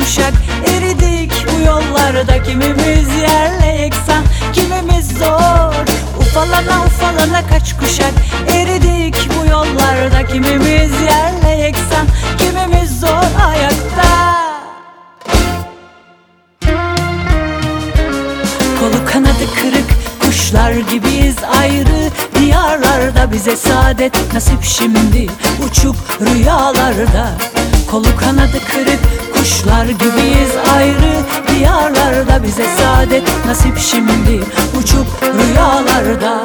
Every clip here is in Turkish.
kuşak eridik bu yollarda. Kimimiz yerle yeksan, kimimiz zor. Ufalana ufalana kaç kuşak eridik bu yollarda. Kimimiz yerle yeksan, kimimiz zor ayakta. Kolu kanadı kırık kuşlar gibiyiz ayrı diyarlarda. Bize saadet nasip şimdi uçuk rüyalarda. Kolu kanadı kırık kuşlar gibiyiz ayrı diyarlarda. Bize saadet nasip şimdi uçuk rüyalarda.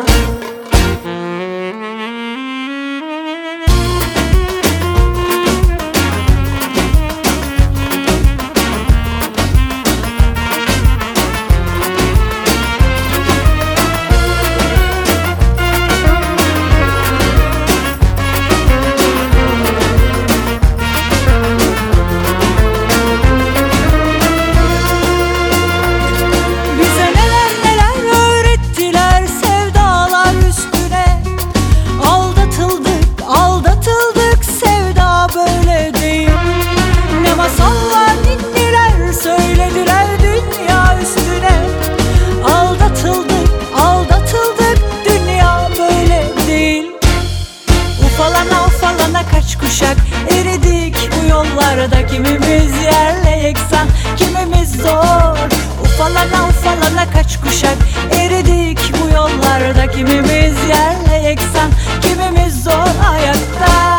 Masallar ninniler söylediler dünya üstüne. Aldatıldık, aldatıldık, dünya böyle değil. Ufalana ufalana kaç kuşak eridik bu yollarda. Kimimiz yerle yeksan, kimimiz zor. Ufalana ufalana kaç kuşak eridik bu yollarda. Kimimiz yerle yeksan, kimimiz zor ayakta.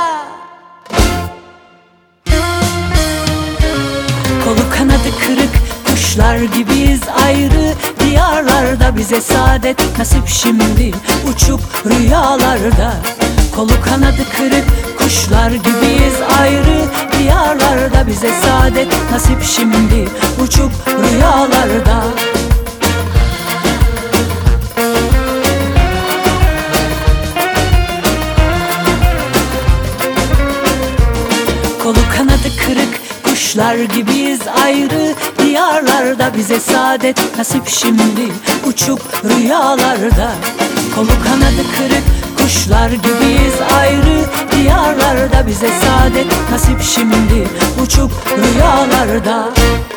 Kolu kanadı kırık kuşlar gibiyiz ayrı diyarlarda. Bize saadet nasip şimdi uçuk rüyalarda. Kolu kanadı kırık kuşlar gibiyiz ayrı diyarlarda. Bize saadet nasip şimdi uçuk rüyalarda. Kolu kanadı kırık kuşlar gibiyiz ayrı diyarlarda. Bize saadet nasip şimdi uçuk rüyalarda. Kolu kanadı kırık kuşlar gibiyiz ayrı diyarlarda. Bize saadet nasip şimdi uçuk rüyalarda.